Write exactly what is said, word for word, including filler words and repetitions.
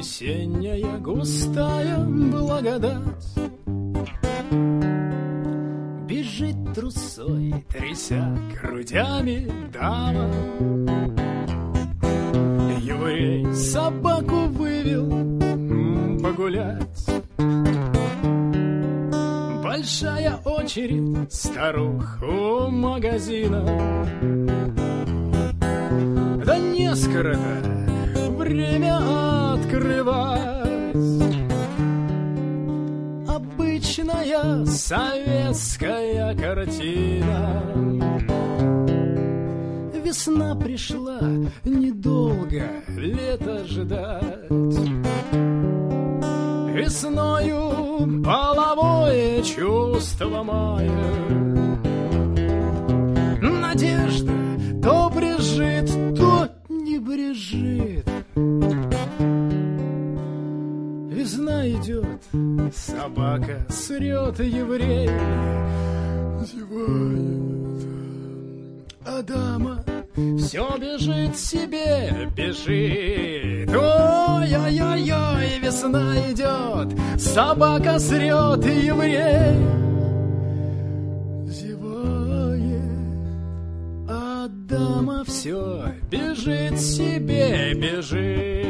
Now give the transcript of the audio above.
весенняя густая благодать. Бежит трусой, тряся грудями дама. Еврей собаку вывел погулять. Большая очередь старух у магазина. Да не скоро время открывать. Обычная советская картина. Весна пришла, недолго лето ждать. Весною половое чувство мая. Надежда то брежит, то не брежит. Весна идет, собака срет, еврей зевает, а дама все бежит себе, бежит. Ой-ой-ой, весна идет, собака срет, еврей зевает, а дама все бежит себе, бежит.